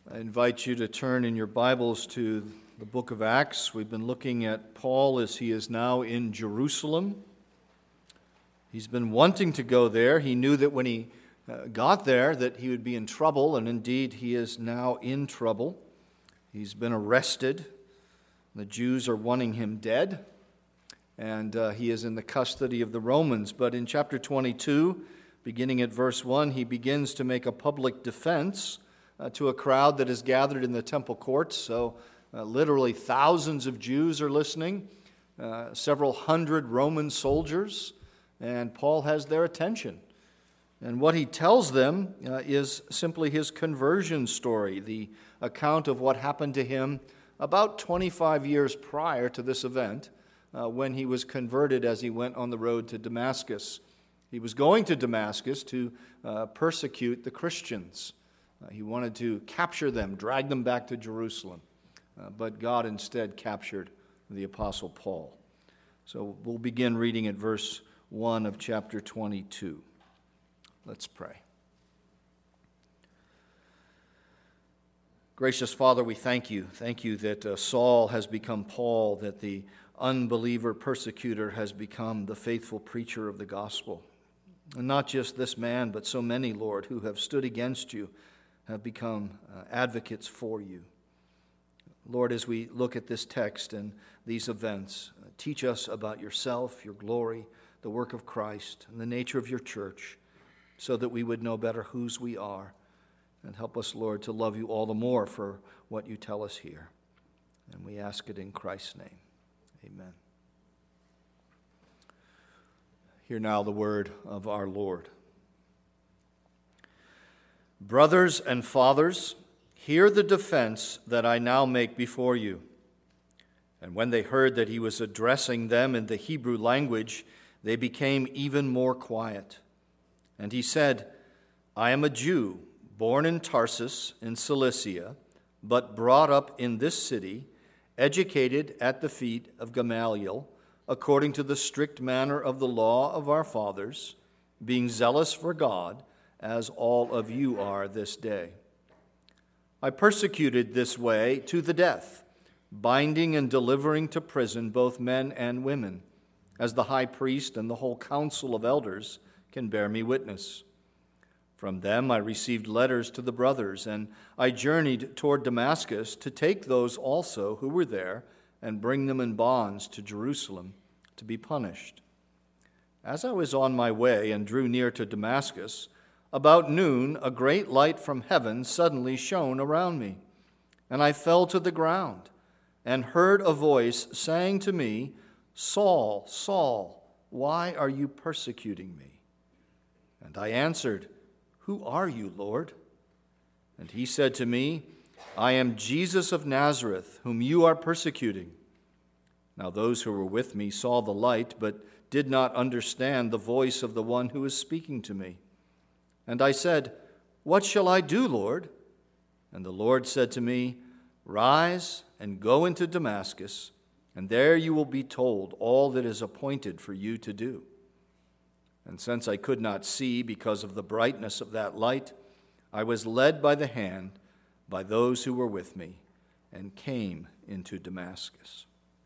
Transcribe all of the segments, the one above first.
I invite you to turn in your Bibles to the book of Acts. We've been looking at Paul as he is now in Jerusalem. He's been wanting to go there. He knew that when he got there that he would be in trouble, and indeed he is now in trouble. He's been arrested. The Jews are wanting him dead, and he is in the custody of the Romans. But in chapter 22, beginning at verse 1, he begins to make a public defense to a crowd that is gathered in the temple courts. So literally thousands of Jews are listening, several hundred Roman soldiers, and Paul has their attention. And what he tells them is simply his conversion story, the account of what happened to him about 25 years prior to this event, when he was converted as he went on the road to Damascus. He was going to Damascus to persecute the Christians. He wanted to capture them, drag them back to Jerusalem. But God instead captured the Apostle Paul. So we'll begin reading at verse 1 of chapter 22. Let's pray. Gracious Father, we thank you. Thank you that Saul has become Paul, that the unbeliever persecutor has become the faithful preacher of the gospel. And not just this man, but so many, Lord, who have stood against you, have become advocates for you. Lord, as we look at this text and these events, teach us about yourself, your glory, the work of Christ, and the nature of your church, so that we would know better whose we are. And help us, Lord, to love you all the more for what you tell us here. And we ask it in Christ's name. Amen. Hear now the word of our Lord. Brothers and fathers, hear the defense that I now make before you. And when they heard that he was addressing them in the Hebrew language, they became even more quiet. And he said, I am a Jew, born in Tarsus in Cilicia, but brought up in this city, educated at the feet of Gamaliel, according to the strict manner of the law of our fathers, being zealous for God, as all of you are this day. I persecuted this way to the death, binding and delivering to prison both men and women, as the high priest and the whole council of elders can bear me witness. From them I received letters to the brothers, and I journeyed toward Damascus to take those also who were there and bring them in bonds to Jerusalem to be punished. As I was on my way and drew near to Damascus, about noon a great light from heaven suddenly shone around me, and I fell to the ground and heard a voice saying to me, Saul, Saul, why are you persecuting me? And I answered, Who are you, Lord? And he said to me, I am Jesus of Nazareth, whom you are persecuting. Now those who were with me saw the light, but did not understand the voice of the one who was speaking to me. And I said, What shall I do, Lord? And the Lord said to me, Rise and go into Damascus, and there you will be told all that is appointed for you to do. And since I could not see because of the brightness of that light, I was led by the hand by those who were with me and came into Damascus.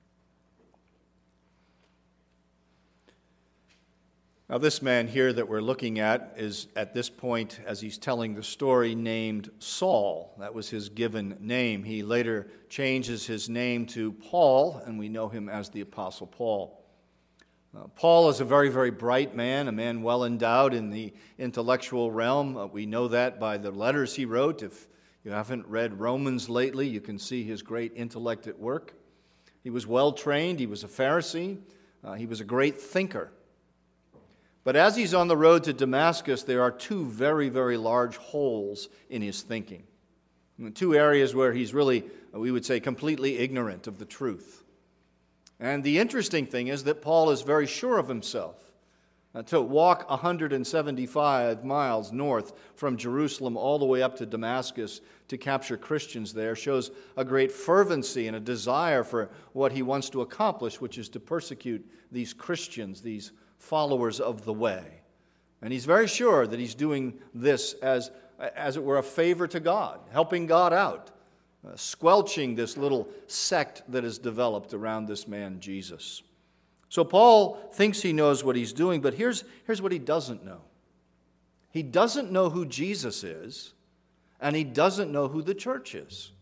Now, this man here that we're looking at is, at this point, as he's telling the story, named Saul. That was his given name. He later changes his name to Paul, and we know him as the Apostle Paul. Paul is a very, very bright man, a man well endowed in the intellectual realm. We know that by the letters he wrote. If you haven't read Romans lately, you can see his great intellect at work. He was well trained. He was a Pharisee. He was a great thinker. But as he's on the road to Damascus, there are two very, very large holes in his thinking. Two areas where he's really, we would say, completely ignorant of the truth. And the interesting thing is that Paul is very sure of himself. To walk 175 miles north from Jerusalem all the way up to Damascus to capture Christians there shows a great fervency and a desire for what he wants to accomplish, which is to persecute these Christians, these followers of the way. And he's very sure that he's doing this as as it were, a favor to God, helping God out, squelching this little sect that has developed around this man, Jesus. So Paul thinks he knows what he's doing, but here's what he doesn't know. He doesn't know who Jesus is, and he doesn't know who the church is.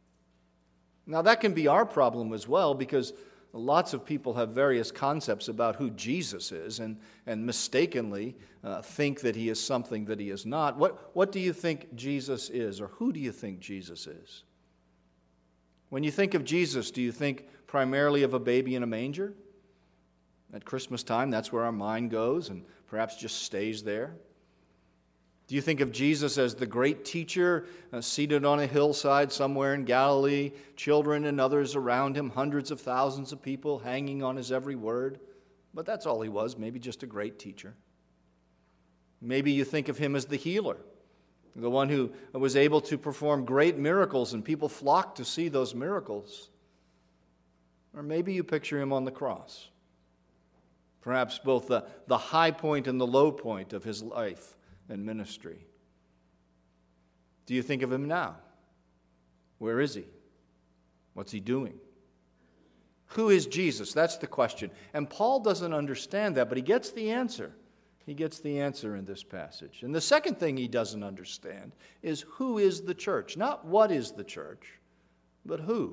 Now, that can be our problem as well, because lots of people have various concepts about who Jesus is and mistakenly think that he is something that he is not. What do you think Jesus is, or who do you think Jesus is? When you think of Jesus, do you think primarily of a baby in a manger? At Christmas time, that's where our mind goes and perhaps just stays there. Do you think of Jesus as the great teacher seated on a hillside somewhere in Galilee, children and others around him, hundreds of thousands of people hanging on his every word? But that's all he was, maybe just a great teacher. Maybe you think of him as the healer, the one who was able to perform great miracles and people flocked to see those miracles. Or maybe you picture him on the cross, perhaps both the high point and the low point of his life and ministry. Do you think of him now? Where is he? What's he doing? Who is Jesus? That's the question. And Paul doesn't understand that, but he gets the answer. He gets the answer in this passage. And the second thing he doesn't understand is who is the church? Not what is the church, but who.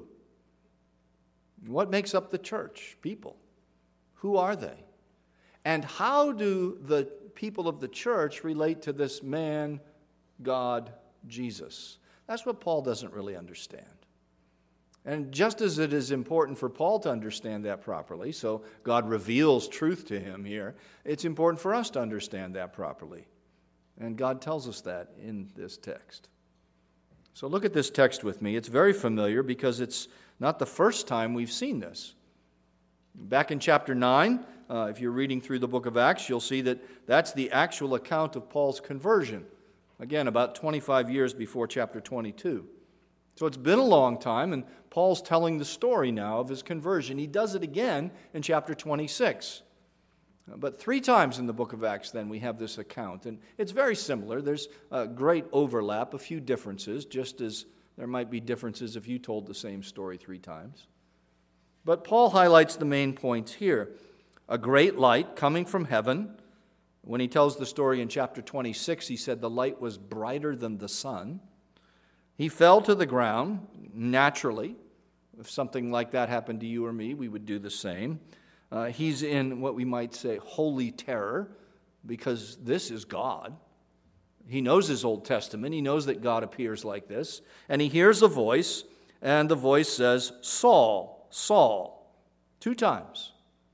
What makes up the church? People. Who are they? And how do the people of the church relate to this man, God, Jesus? That's what Paul doesn't really understand. And just as it is important for Paul to understand that properly, so God reveals truth to him here, it's important for us to understand that properly. And God tells us that in this text. So look at this text with me. It's very familiar because it's not the first time we've seen this. Back in chapter 9, if you're reading through the book of Acts, you'll see that that's the actual account of Paul's conversion. Again, about 25 years before chapter 22. So it's been a long time, and Paul's telling the story now of his conversion. He does it again in chapter 26. But 3 times in the book of Acts, then, we have this account. And it's very similar. There's a great overlap, a few differences, just as there might be differences if you told the same story 3 times. But Paul highlights the main points here. A great light coming from heaven. When he tells the story in chapter 26, he said the light was brighter than the sun. He fell to the ground naturally. If something like that happened to you or me, we would do the same. He's in what we might say holy terror, because this is God. He knows his Old Testament. He knows that God appears like this. And he hears a voice, and the voice says, Saul, Saul, 2 times.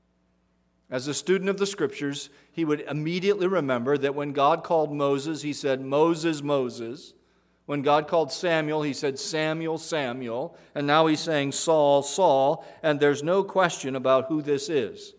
As a student of the Scriptures, he would immediately remember that when God called Moses, he said, Moses, Moses. When God called Samuel, he said, Samuel, Samuel. And now he's saying, Saul, Saul. And there's no question about who this is.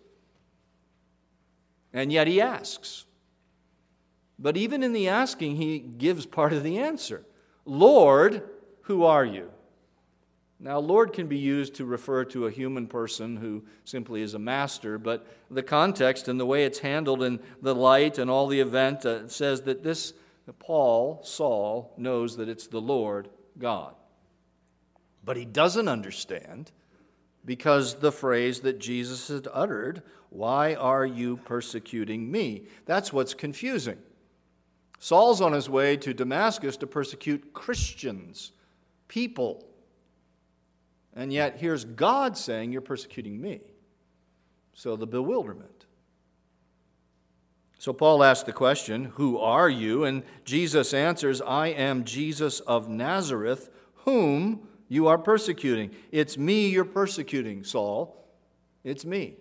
And yet he asks. But even in the asking, he gives part of the answer. Lord, who are you? Now, Lord can be used to refer to a human person who simply is a master, but the context and the way it's handled in the light and all the event says that this Paul, Saul, knows that it's the Lord God. But he doesn't understand because the phrase that Jesus had uttered, why are you persecuting me? That's what's confusing. Saul's on his way to Damascus to persecute Christians, people. And yet here's God saying, you're persecuting me. So the bewilderment. So Paul asks the question, who are you? And Jesus answers, I am Jesus of Nazareth, whom you are persecuting. It's me you're persecuting, Saul. It's me.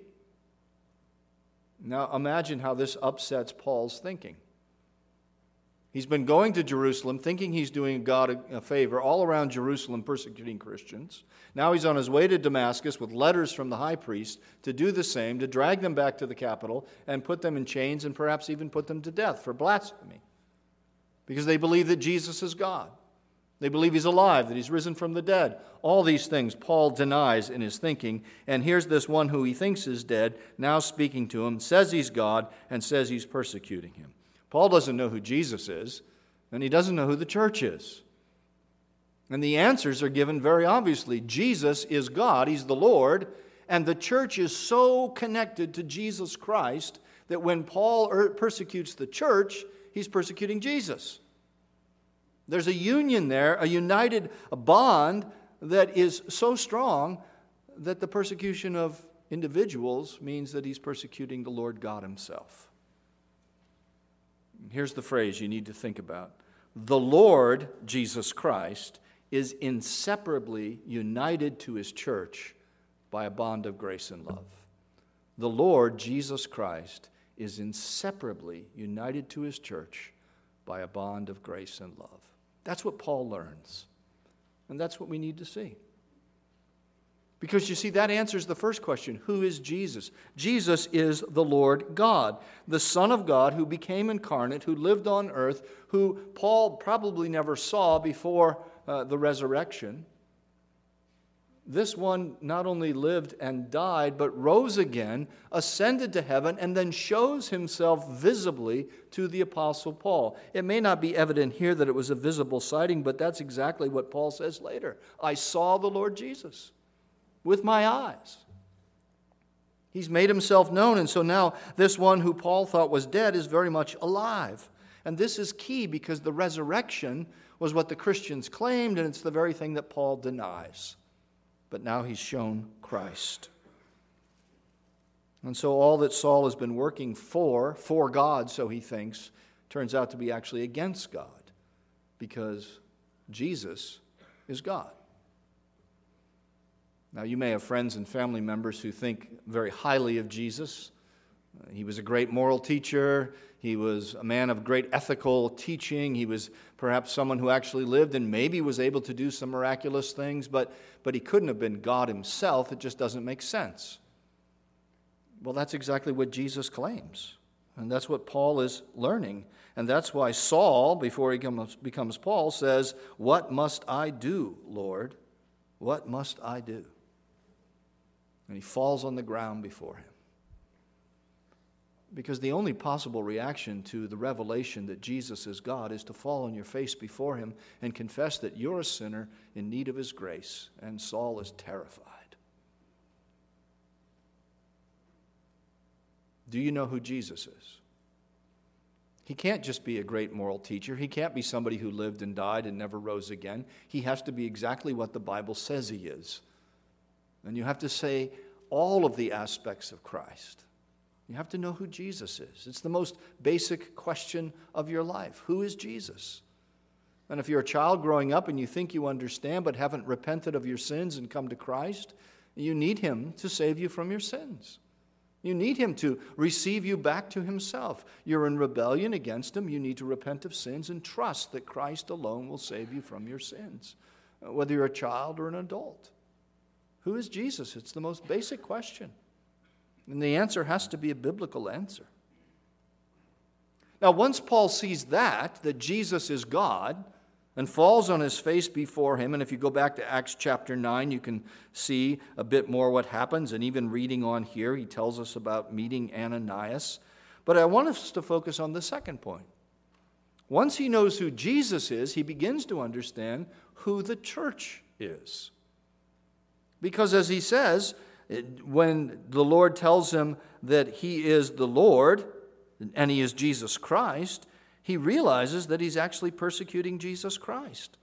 Now imagine how this upsets Paul's thinking. He's been going to Jerusalem, thinking he's doing God a favor, all around Jerusalem persecuting Christians. Now he's on his way to Damascus with letters from the high priest to do the same, to drag them back to the capital and put them in chains and perhaps even put them to death for blasphemy. Because they believe that Jesus is God. They believe he's alive, that he's risen from the dead. All these things Paul denies in his thinking. And here's this one who he thinks is dead, now speaking to him, says he's God, and says he's persecuting him. Paul doesn't know who Jesus is, And he doesn't know who the church is. And the answers are given very obviously. Jesus is God. He's the Lord. And the church is so connected to Jesus Christ that when Paul persecutes the church, he's persecuting Jesus. There's a union there, a bond that is so strong that the persecution of individuals means that he's persecuting the Lord God himself. Here's the phrase you need to think about. The Lord, Jesus Christ, is inseparably united to his church by a bond of grace and love. The Lord, Jesus Christ, is inseparably united to his church by a bond of grace and love. That's what Paul learns. And that's what we need to see. Because you see, that answers the first question. Who is Jesus? Jesus is the Lord God, the Son of God who became incarnate, who lived on earth, who Paul probably never saw before the resurrection. This one not only lived and died, but rose again, ascended to heaven, and then shows himself visibly to the Apostle Paul. It may not be evident here that it was a visible sighting, but that's exactly what Paul says later. I saw the Lord Jesus with my eyes. He's made himself known, and so now this one who Paul thought was dead is very much alive. And this is key because the resurrection was what the Christians claimed, and it's the very thing that Paul denies. But now he's shown Christ. And so all that Saul has been working for God, so he thinks, turns out to be actually against God, because Jesus is God. Now, you may have friends and family members who think very highly of Jesus. He was a great moral teacher. He was a man of great ethical teaching. He was perhaps someone who actually lived and maybe was able to do some miraculous things, but he couldn't have been God himself. It just doesn't make sense. Well, that's exactly what Jesus claims. And that's what Paul is learning. And that's why Saul, before he becomes Paul, says, "What must I do, Lord? What must I do?" And he falls on the ground before him. Because the only possible reaction to the revelation that Jesus is God is to fall on your face before him and confess that you're a sinner in need of his grace. And Saul is terrified. Do you know who Jesus is? He can't just be a great moral teacher. He can't be somebody who lived and died and never rose again. He has to be exactly what the Bible says he is. And you have to say all of the aspects of Christ. You have to know who Jesus is. It's the most basic question of your life. Who is Jesus? And if you're a child growing up and you think you understand but haven't repented of your sins and come to Christ, you need him to save you from your sins. You need him to receive you back to himself. You're in rebellion against him. You need to repent of sins and trust that Christ alone will save you from your sins, whether you're a child or an adult. Who is Jesus? It's the most basic question. And the answer has to be a biblical answer. Now, once Paul sees that Jesus is God, and falls on his face before him, and if you go back to Acts chapter 9, you can see a bit more what happens, and even reading on here, he tells us about meeting Ananias. But I want us to focus on the second point. Once he knows who Jesus is, he begins to understand who the church is. Because as he says, when the Lord tells him that he is the Lord and he is Jesus Christ, he realizes that he's actually persecuting Jesus Christ.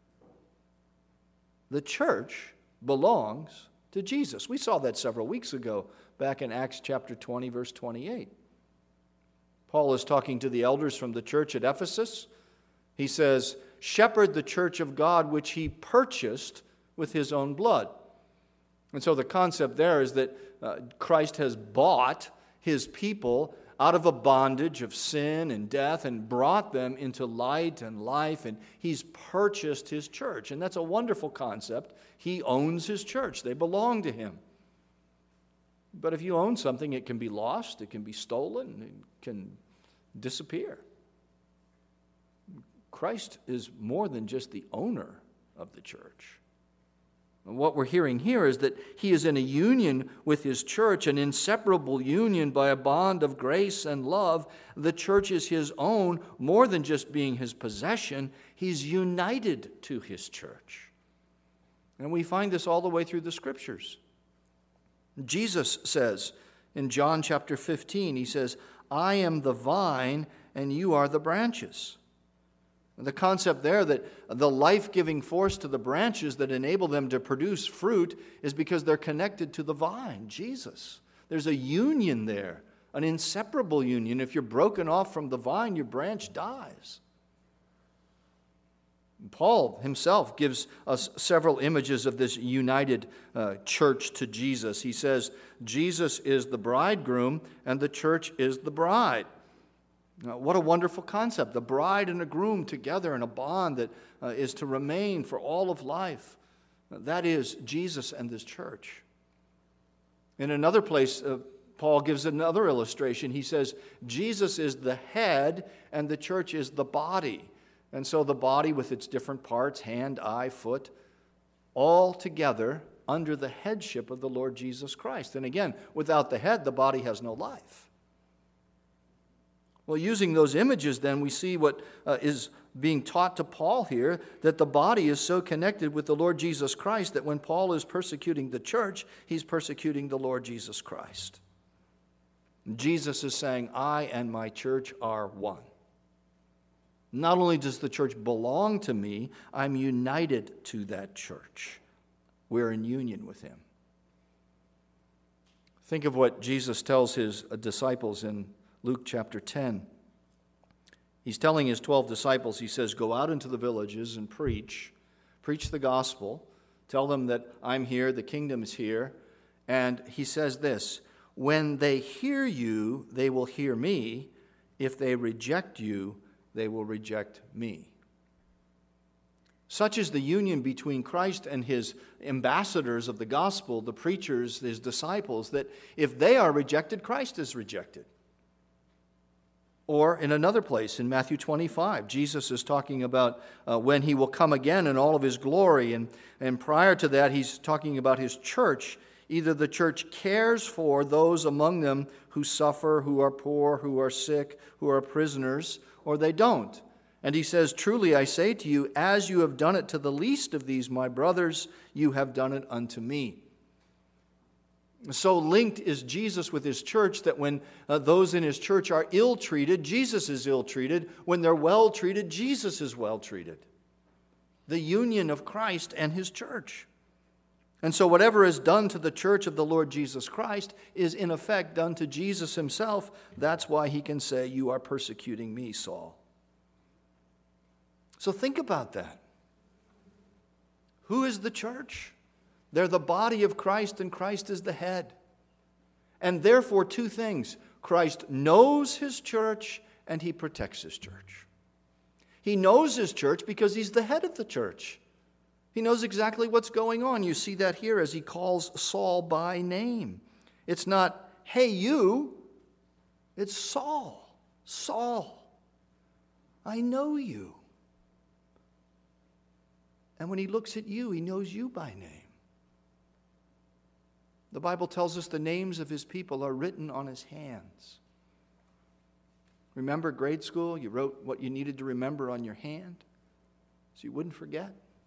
The church belongs to Jesus. We saw that several weeks ago back in Acts chapter 20, verse 28. Paul is talking to the elders from the church at Ephesus. He says, "Shepherd the church of God which he purchased with his own blood." And so the concept there is that Christ has bought his people out of a bondage of sin and death and brought them into light and life, and he's purchased his church. And that's a wonderful concept. He owns his church. They belong to him. But if you own something, it can be lost, it can be stolen, it can disappear. Christ is more than just the owner of the church. What we're hearing here is that he is in a union with his church, an inseparable union by a bond of grace and love. The church is his own, more than just being his possession. He's united to his church. And we find this all the way through the Scriptures. Jesus says in John chapter 15, he says, I am the vine and you are the branches. The concept there that the life-giving force to the branches that enable them to produce fruit is because they're connected to the vine, Jesus. There's a union there, an inseparable union. If you're broken off from the vine, your branch dies. Paul himself gives us several images of this united church to Jesus. He says, Jesus is the bridegroom and the church is the bride. Now, what a wonderful concept. The bride and a groom together in a bond that is to remain for all of life. That is Jesus and this church. In another place, Paul gives another illustration. He says, Jesus is the head and the church is the body. And so the body with its different parts, hand, eye, foot, all together under the headship of the Lord Jesus Christ. And again, without the head, the body has no life. Well, using those images, then, we see what is being taught to Paul here, that the body is so connected with the Lord Jesus Christ that when Paul is persecuting the church, he's persecuting the Lord Jesus Christ. Jesus is saying, I and my church are one. Not only does the church belong to me, I'm united to that church. We're in union with him. Think of what Jesus tells his disciples in Luke chapter 10. He's telling his 12 disciples, he says, go out into the villages and preach the gospel, tell them that I'm here, the kingdom is here. And he says this, when they hear you, they will hear me. If they reject you, they will reject me. Such is the union between Christ and his ambassadors of the gospel, the preachers, his disciples, that if they are rejected, Christ is rejected. Or in another place, in Matthew 25, Jesus is talking about when he will come again in all of his glory. And prior to that, he's talking about his church. Either the church cares for those among them who suffer, who are poor, who are sick, who are prisoners, or they don't. And he says, truly I say to you, as you have done it to the least of these, my brothers, you have done it unto me. So linked is Jesus with his church that when those in his church are ill-treated, Jesus is ill-treated. When they're well-treated, Jesus is well-treated. The union of Christ and his church. And so whatever is done to the church of the Lord Jesus Christ is in effect done to Jesus himself. That's why he can say, you are persecuting me, Saul. So think about that. Who is the church? They're the body of Christ, and Christ is the head. And therefore, two things. Christ knows his church, and he protects his church. He knows his church because he's the head of the church. He knows exactly what's going on. You see that here as he calls Saul by name. It's not, hey, you. It's Saul. Saul, I know you. And when he looks at you, he knows you by name. The Bible tells us the names of his people are written on his hands. Remember grade school? You wrote what you needed to remember on your hand so you wouldn't forget.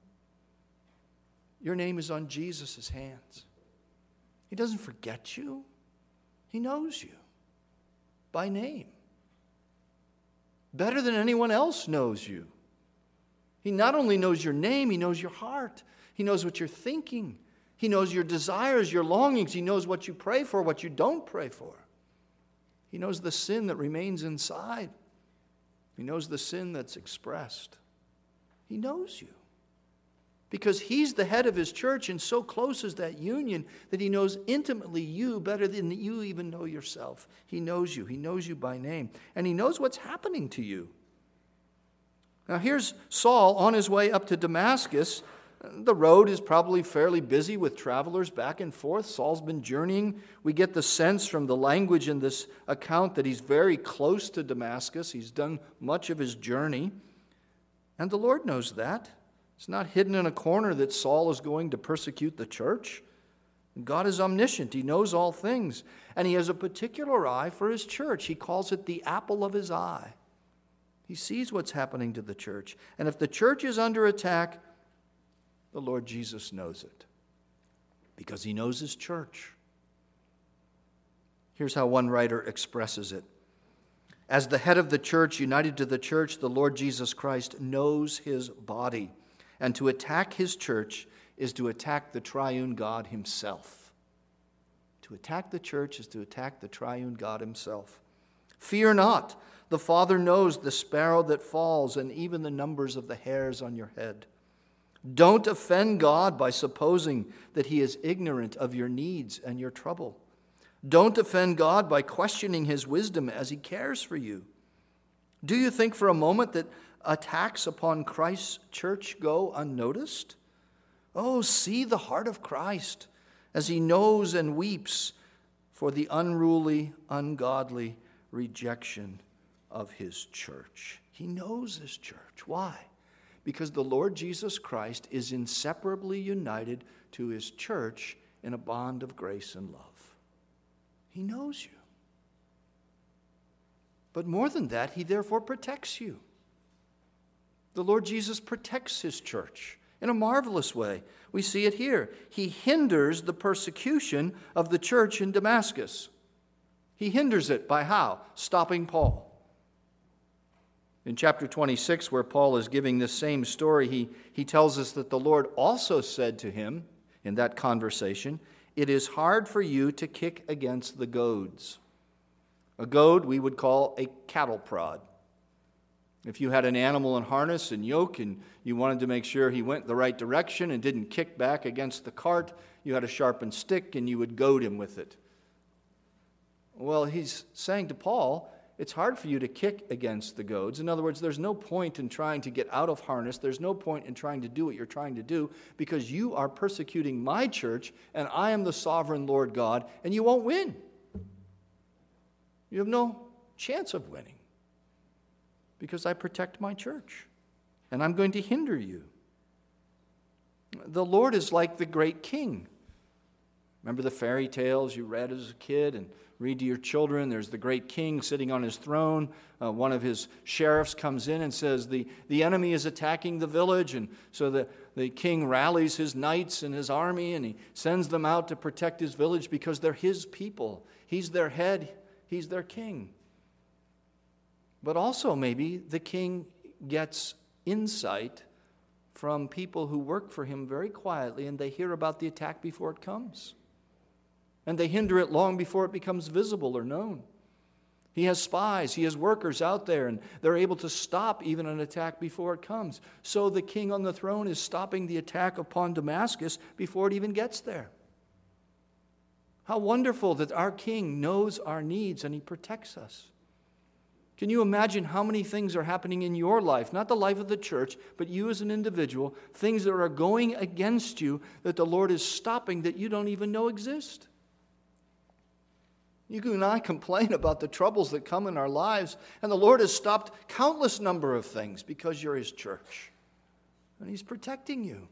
Your name is on Jesus' hands. He doesn't forget you. He knows you by name. Better than anyone else knows you. He not only knows your name, he knows your heart. He knows what you're thinking. He knows your desires, your longings. He knows what you pray for, what you don't pray for. He knows the sin that remains inside. He knows the sin that's expressed. He knows you. Because he's the head of his church, and so close is that union that he knows intimately you better than you even know yourself. He knows you. He knows you by name. And he knows what's happening to you. Now here's Saul on his way up to Damascus. The road is probably fairly busy with travelers back and forth. Saul's been journeying. We get the sense from the language in this account that he's very close to Damascus. He's done much of his journey. And the Lord knows that. It's not hidden in a corner that Saul is going to persecute the church. God is omniscient. He knows all things. And he has a particular eye for his church. He calls it the apple of his eye. He sees what's happening to the church. And if the church is under attack, the Lord Jesus knows it, because he knows his church. Here's how one writer expresses it. As the head of the church, united to the church, the Lord Jesus Christ knows his body. And to attack his church is to attack the triune God himself. To attack the church is to attack the triune God himself. Fear not. The Father knows the sparrow that falls and even the numbers of the hairs on your head. Don't offend God by supposing that he is ignorant of your needs and your trouble. Don't offend God by questioning his wisdom as he cares for you. Do you think for a moment that attacks upon Christ's church go unnoticed? Oh, see the heart of Christ as he knows and weeps for the unruly, ungodly rejection of his church. He knows his church. Why? Because the Lord Jesus Christ is inseparably united to his church in a bond of grace and love. He knows you. But more than that, he therefore protects you. The Lord Jesus protects his church in a marvelous way. We see it here. He hinders the persecution of the church in Damascus. He hinders it by how? Stopping Paul. In chapter 26, where Paul is giving this same story, he tells us that the Lord also said to him in that conversation, "It is hard for you to kick against the goads." A goad we would call a cattle prod. If you had an animal in harness and yoke and you wanted to make sure he went the right direction and didn't kick back against the cart, you had a sharpened stick and you would goad him with it. Well, he's saying to Paul, it's hard for you to kick against the goads. In other words, there's no point in trying to get out of harness. There's no point in trying to do what you're trying to do, because you are persecuting my church and I am the sovereign Lord God, and you won't win. You have no chance of winning, because I protect my church and I'm going to hinder you. The Lord is like the great king. Remember the fairy tales you read as a kid and read to your children? There's the great king sitting on his throne. One of his sheriffs comes in and says, the enemy is attacking the village. And so the king rallies his knights and his army, and he sends them out to protect his village because they're his people. He's their head. He's their king. But also maybe the king gets insight from people who work for him very quietly, and they hear about the attack before it comes. And they hinder it long before it becomes visible or known. He has spies, he has workers out there, and they're able to stop even an attack before it comes. So the king on the throne is stopping the attack upon Damascus before it even gets there. How wonderful that our king knows our needs and he protects us. Can you imagine how many things are happening in your life, not the life of the church, but you as an individual, things that are going against you that the Lord is stopping that you don't even know exist? You and I complain about the troubles that come in our lives, and the Lord has stopped countless number of things because you're his church, and he's protecting you.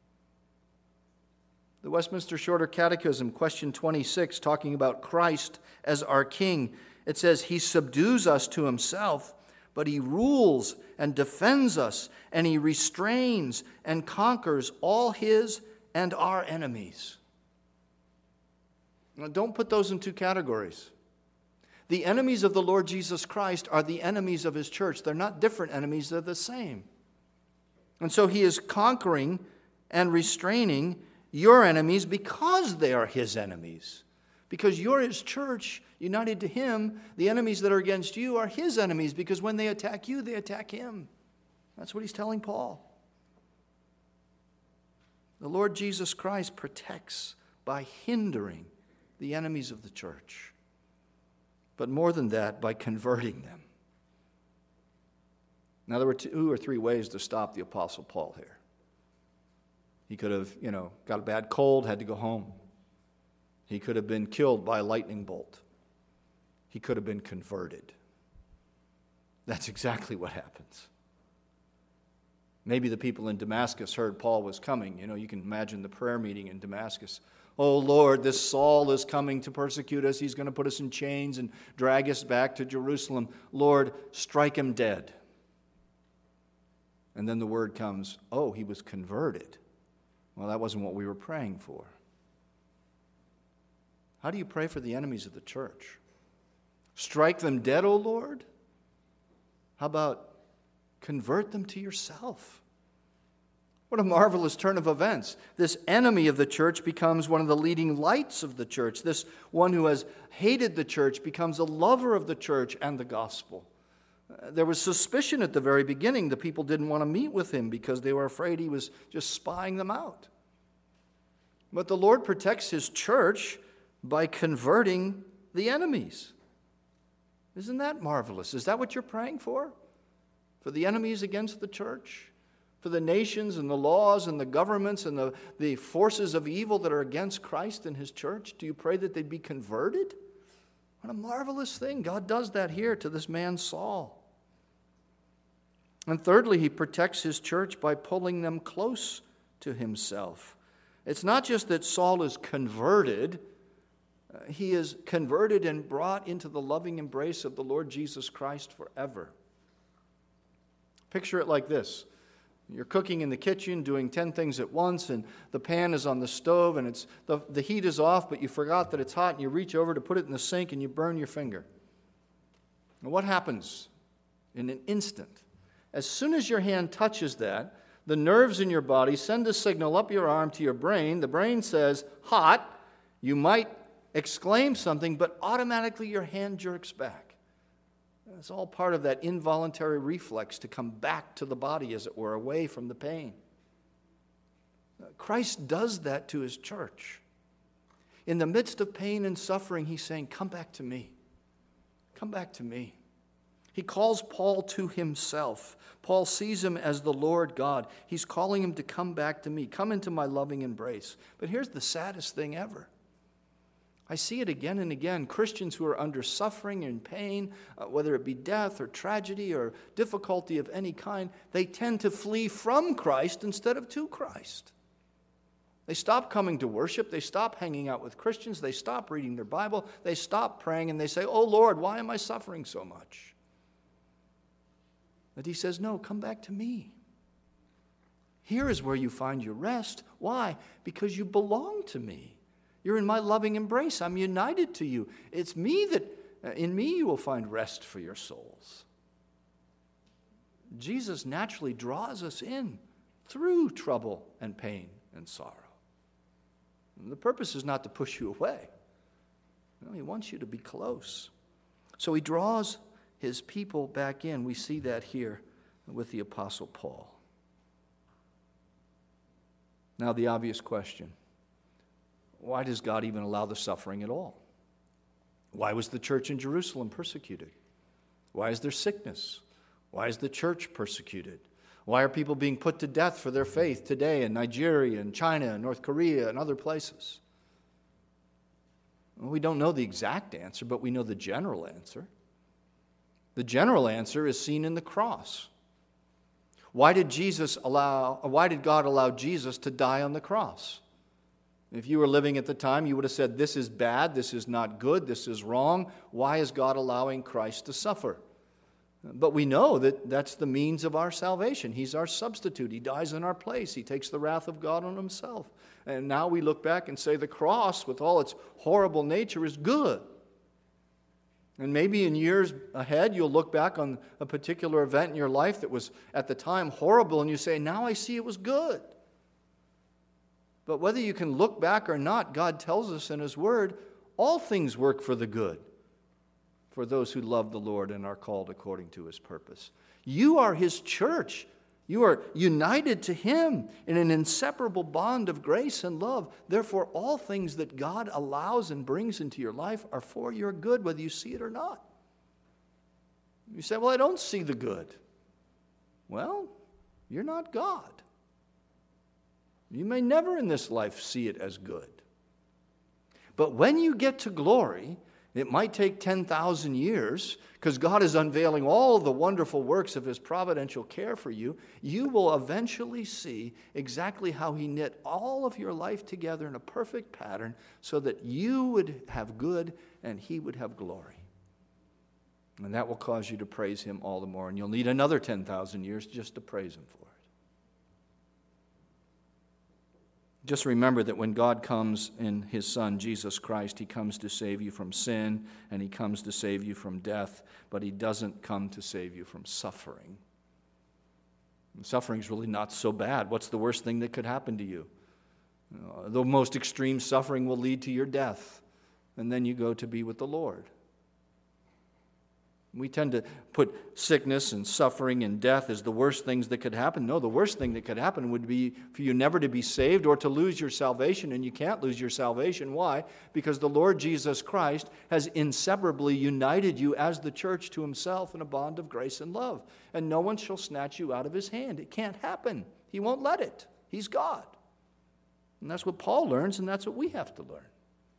The Westminster Shorter Catechism, question 26, talking about Christ as our King, it says, he subdues us to himself, but he rules and defends us, and he restrains and conquers all his and our enemies. Now, don't put those in two categories. The enemies of the Lord Jesus Christ are the enemies of his church. They're not different enemies, they're the same. And so he is conquering and restraining your enemies because they are his enemies. Because you're his church, united to him, the enemies that are against you are his enemies, because when they attack you, they attack him. That's what he's telling Paul. The Lord Jesus Christ protects by hindering the enemies of the church. But more than that, by converting them. Now, there were 2 or 3 ways to stop the Apostle Paul here. He could have, got a bad cold, had to go home. He could have been killed by a lightning bolt. He could have been converted. That's exactly what happens. Maybe the people in Damascus heard Paul was coming. You can imagine the prayer meeting in Damascus. Oh Lord, this Saul is coming to persecute us. He's going to put us in chains and drag us back to Jerusalem. Lord, strike him dead. And then the word comes, oh, he was converted. Well, that wasn't what we were praying for. How do you pray for the enemies of the church? Strike them dead, O Lord? How about convert them to yourself? What a marvelous turn of events. This enemy of the church becomes one of the leading lights of the church. This one who has hated the church becomes a lover of the church and the gospel. There was suspicion at the very beginning. The people didn't want to meet with him because they were afraid he was just spying them out. But the Lord protects his church by converting the enemies. Isn't that marvelous? Is that what you're praying for? For the enemies against the church? For the nations and the laws and the governments and the forces of evil that are against Christ and his church? Do you pray that they'd be converted? What a marvelous thing. God does that here to this man Saul. And thirdly, he protects his church by pulling them close to himself. It's not just that Saul is converted. He is converted and brought into the loving embrace of the Lord Jesus Christ forever. Picture it like this. You're cooking in the kitchen, doing 10 things at once, and the pan is on the stove, and the heat is off, but you forgot that it's hot, and you reach over to put it in the sink, and you burn your finger. And what happens in an instant? As soon as your hand touches that, the nerves in your body send a signal up your arm to your brain. The brain says, hot. You might exclaim something, but automatically your hand jerks back. It's all part of that involuntary reflex to come back to the body, as it were, away from the pain. Christ does that to his church. In the midst of pain and suffering, he's saying, come back to me. Come back to me. He calls Paul to himself. Paul sees him as the Lord God. He's calling him to come back to me. Come into my loving embrace. But here's the saddest thing ever. I see it again and again. Christians who are under suffering and pain, whether it be death or tragedy or difficulty of any kind, they tend to flee from Christ instead of to Christ. They stop coming to worship. They stop hanging out with Christians. They stop reading their Bible. They stop praying and they say, oh Lord, why am I suffering so much? But he says, no, come back to me. Here is where you find your rest. Why? Because you belong to me. You're in my loving embrace. I'm united to you. It's me that, in me you will find rest for your souls. Jesus naturally draws us in through trouble and pain and sorrow. And the purpose is not to push you away. No, he wants you to be close. So he draws his people back in. We see that here with the Apostle Paul. Now the obvious question. Why does God even allow the suffering at all? Why was the church in Jerusalem persecuted? Why is there sickness? Why is the church persecuted? Why are people being put to death for their faith today in Nigeria and China and North Korea and other places? Well, we don't know the exact answer, but we know the general answer. The general answer is seen in the cross. Why did God allow Jesus to die on the cross? If you were living at the time, you would have said, this is bad, this is not good, this is wrong. Why is God allowing Christ to suffer? But we know that that's the means of our salvation. He's our substitute. He dies in our place. He takes the wrath of God on himself. And now we look back and say the cross, with all its horrible nature, is good. And maybe in years ahead, you'll look back on a particular event in your life that was at the time horrible, and you say, now I see it was good. But whether you can look back or not, God tells us in his word, all things work for the good for those who love the Lord and are called according to his purpose. You are his church. You are united to him in an inseparable bond of grace and love. Therefore, all things that God allows and brings into your life are for your good, whether you see it or not. You say, well, I don't see the good. Well, you're not God. You may never in this life see it as good. But when you get to glory It might take 10,000 years because God is unveiling all the wonderful works of his providential care for you. You will eventually see exactly how he knit all of your life together in a perfect pattern so that you would have good and he would have glory. And that will cause you to praise him all the more. And you'll need another 10,000 years just to praise him for it. Just remember that when God comes in his Son, Jesus Christ, he comes to save you from sin and he comes to save you from death, but he doesn't come to save you from suffering. And suffering is really not so bad. What's the worst thing that could happen to you? The most extreme suffering will lead to your death, and then you go to be with the Lord. We tend to put sickness and suffering and death as the worst things that could happen. No, the worst thing that could happen would be for you never to be saved or to lose your salvation, and you can't lose your salvation. Why? Because the Lord Jesus Christ has inseparably united you as the church to himself in a bond of grace and love, and no one shall snatch you out of his hand. It can't happen. He won't let it. He's God. And that's what Paul learns, and that's what we have to learn.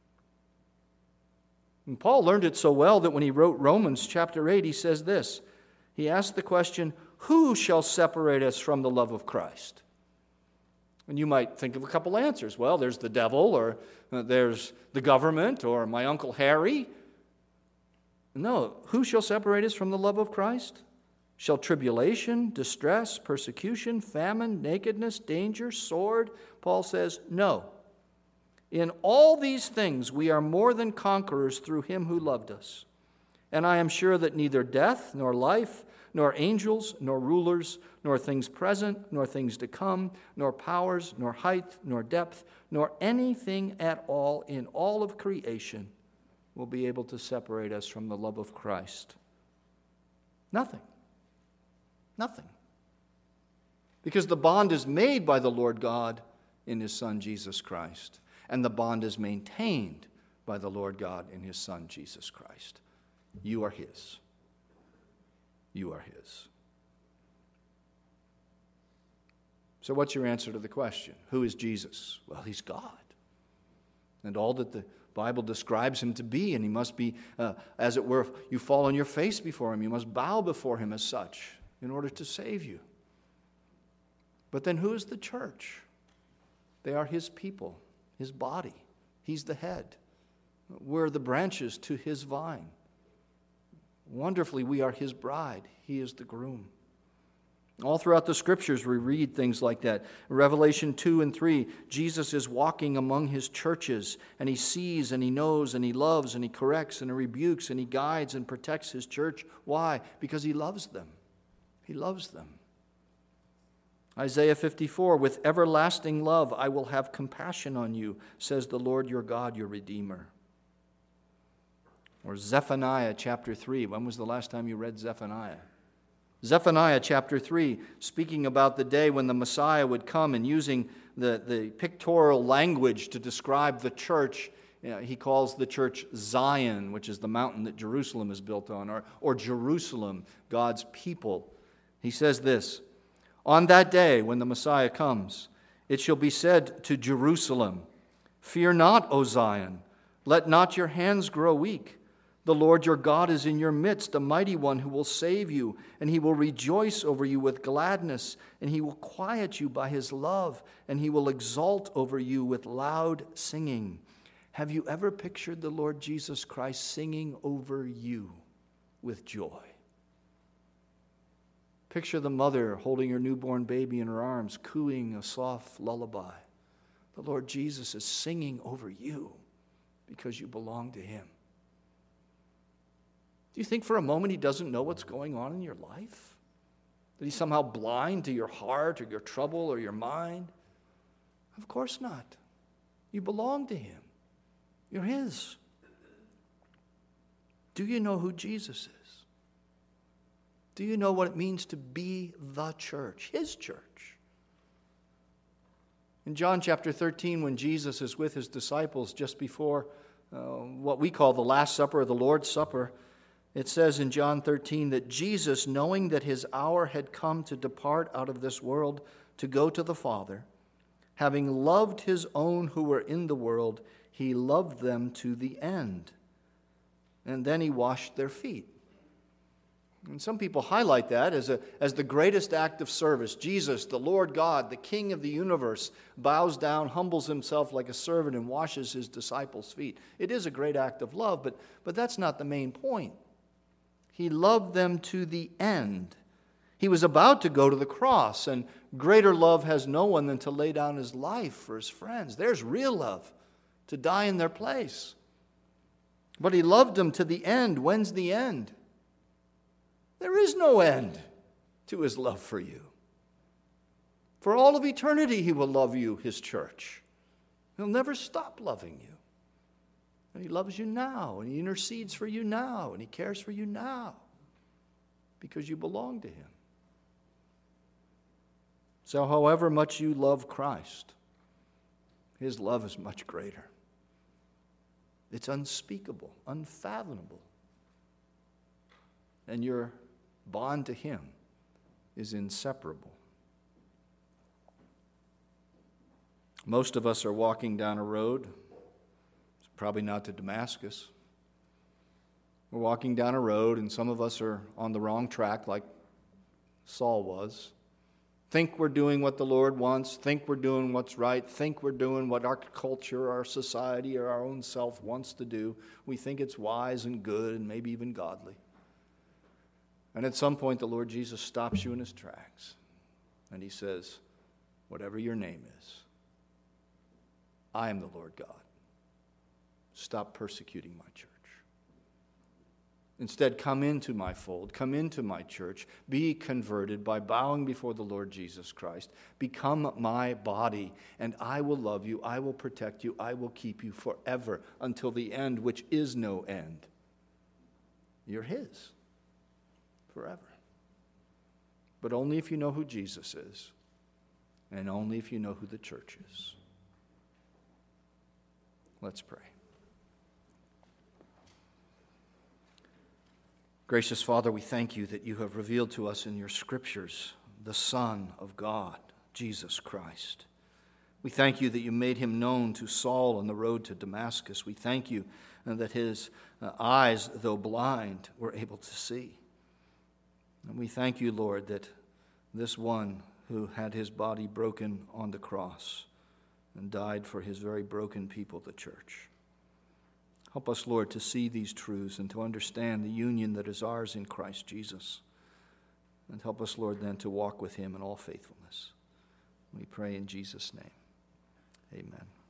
And Paul learned it so well that when he wrote Romans chapter 8, he says this. He asked the question, who shall separate us from the love of Christ? And you might think of a couple answers. Well, there's the devil, or there's the government, or my Uncle Harry. No, who shall separate us from the love of Christ? Shall tribulation, distress, persecution, famine, nakedness, danger, sword? Paul says, no. In all these things we are more than conquerors through him who loved us. And I am sure that neither death, nor life, nor angels, nor rulers, nor things present, nor things to come, nor powers, nor height, nor depth, nor anything at all in all of creation will be able to separate us from the love of Christ. Nothing. Nothing. Because the bond is made by the Lord God in his Son, Jesus Christ. And the bond is maintained by the Lord God in his Son, Jesus Christ. You are his. You are his. So what's your answer to the question? Who is Jesus? Well, he's God. And all that the Bible describes him to be, and he must be, as it were, you fall on your face before him. You must bow before him as such in order to save you. But then who is the church? They are his people. His body. He's the head. We're the branches to his vine. Wonderfully, we are his bride. He is the groom. All throughout the scriptures, we read things like that. In Revelation 2 and 3, Jesus is walking among his churches, and he sees and he knows and he loves and he corrects and he rebukes and he guides and protects his church. Why? Because he loves them. He loves them. Isaiah 54, with everlasting love I will have compassion on you, says the Lord your God, your Redeemer. Or Zephaniah chapter 3. When was the last time you read Zephaniah? Zephaniah chapter 3, speaking about the day when the Messiah would come and using the pictorial language to describe the church. He calls the church Zion, which is the mountain that Jerusalem is built on, or Jerusalem, God's people. He says this, on that day when the Messiah comes, it shall be said to Jerusalem, fear not, O Zion, let not your hands grow weak. The Lord your God is in your midst, a mighty one who will save you, and he will rejoice over you with gladness, and he will quiet you by his love, and he will exult over you with loud singing. Have you ever pictured the Lord Jesus Christ singing over you with joy? Picture the mother holding her newborn baby in her arms, cooing a soft lullaby. The Lord Jesus is singing over you because you belong to him. Do you think for a moment he doesn't know what's going on in your life? That he's somehow blind to your heart or your trouble or your mind? Of course not. You belong to him. You're his. Do you know who Jesus is? Do you know what it means to be the church, his church? In John chapter 13, when Jesus is with his disciples just before what we call the Last Supper or the Lord's Supper, it says in John 13 that Jesus, knowing that his hour had come to depart out of this world to go to the Father, having loved his own who were in the world, he loved them to the end. and then he washed their feet. And some people highlight that as the greatest act of service. Jesus, the Lord God, the King of the universe, bows down, humbles himself like a servant, and washes his disciples' feet. It is a great act of love, but that's not the main point. He loved them to the end. He was about to go to the cross, and greater love has no one than to lay down his life for his friends. There's real love, to die in their place. But he loved them to the end. When's the end? There is no end to his love for you. For all of eternity, he will love you, his church. He'll never stop loving you. And he loves you now, and he intercedes for you now, and he cares for you now, because you belong to him. So however much you love Christ, his love is much greater. It's unspeakable, unfathomable. And your bond to him is inseparable. Most of us are walking down a road. It's probably not to Damascus. We're walking down a road, and some of us are on the wrong track like Saul was. Think we're doing what the Lord wants, think we're doing what's right, think we're doing what our culture, our society, or our own self wants to do. We think it's wise and good and maybe even godly. And at some point, the Lord Jesus stops you in his tracks, and he says, whatever your name is, I am the Lord God. Stop persecuting my church. Instead, come into my fold, come into my church, be converted by bowing before the Lord Jesus Christ. Become my body, and I will love you, I will protect you, I will keep you forever until the end, which is no end. You're his forever. But only if you know who Jesus is, and only if you know who the church is. Let's pray. Gracious Father, we thank you that you have revealed to us in your scriptures the Son of God, Jesus Christ. We thank you that you made him known to Saul on the road to Damascus. We thank you that his eyes, though blind, were able to see. And we thank you, Lord, that this one who had his body broken on the cross and died for his very broken people, the church. Help us, Lord, to see these truths and to understand the union that is ours in Christ Jesus. And help us, Lord, then to walk with him in all faithfulness. We pray in Jesus' name. Amen.